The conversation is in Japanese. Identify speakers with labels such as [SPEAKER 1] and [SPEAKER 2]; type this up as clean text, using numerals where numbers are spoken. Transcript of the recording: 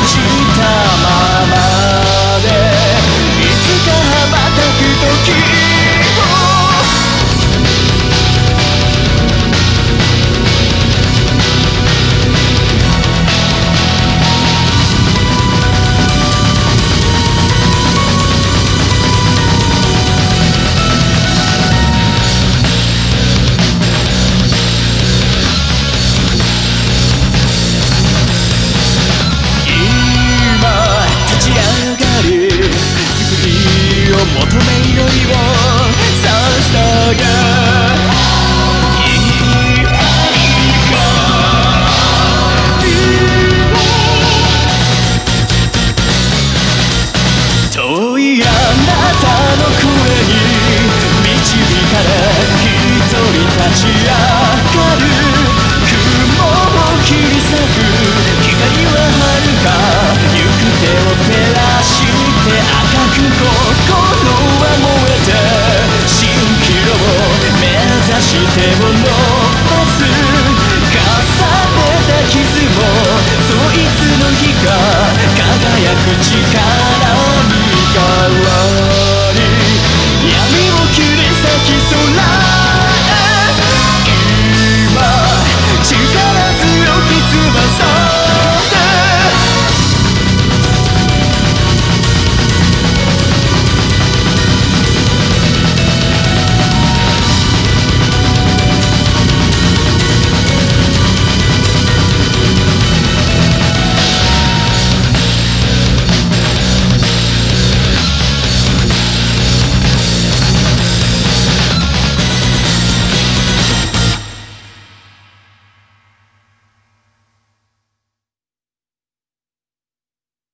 [SPEAKER 1] したままでいつか羽ばたく時を求め祈りを捧げ遠いあなたの声に導かれ一人立ち上がる雲を切り裂く光は遥か行く手を照らして赤く心は燃えて蜃気楼を目指してを伸ばす重ねた傷もそいつの日が輝く力